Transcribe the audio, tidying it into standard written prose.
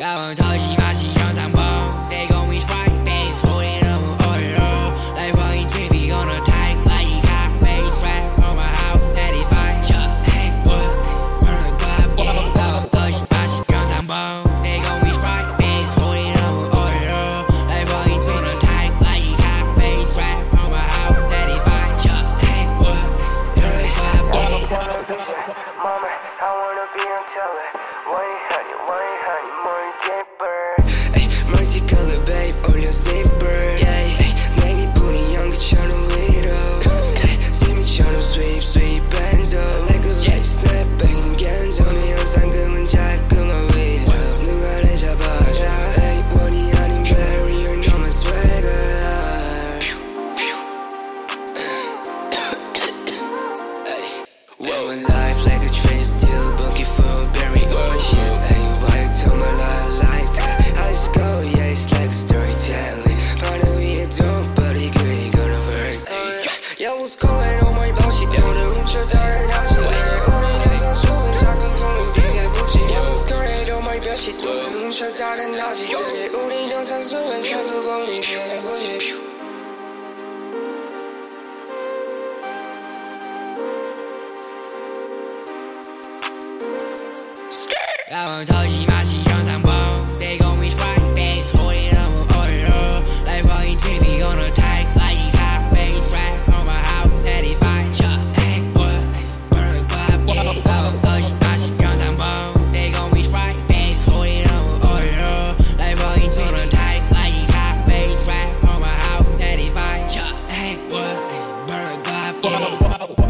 高昂淘气马戏上帐篷，they call me strike babe， 抽烟的我偶尔来放映 trippy on the type， 来一咖啡 trap on my house 35 yeah hey what burn the club yeah 高昂淘气马戏上帐篷 they call me strike babe， 抽烟的我偶尔来放映 on the type， 来一咖啡 trap on my house 35 yeah hey what burn the club yeah Mama, I wanna be on television. Wine honey, more deeper. Ay, multicolor babe, all your zipper. Ay, 내게 뿐이 연기처럼 위로. 심리처럼 sweep benzo. Like a vape snap banging genzo. 내 현상금은 자꾸만 위로. 누가 내 잡아줘. Ay, 원이 아닌 barrier, you're my swagger. Whoa, life like a treasure still booking for berry on my shit. Ay, why you tell my life like that? I just go, yeah, it's like a storytelling. 바로 위에 don't body 그리 gonna verse. Yeah, what's going on my bullshit? 오늘 훔쳐다는 아직 우리는 상수는 자꾸 공식에 붙지. Yeah, what's going on my bullshit? 오늘 훔쳐다는 아직 우리는 상수는 자꾸 공식에 붙지. 高昂淘气马戏上帐篷 they call me strike babe， 抽烟的我偶尔来放映 trippy on the type， 来一咖啡 trap on my house 35 yeah hey what burn the club yeah 高昂淘气马戏上帐篷 they call me strike babe， 抽烟的我偶尔来放映 on the type， 来一咖啡 trap on my house 35 yeah hey what burn the club yeah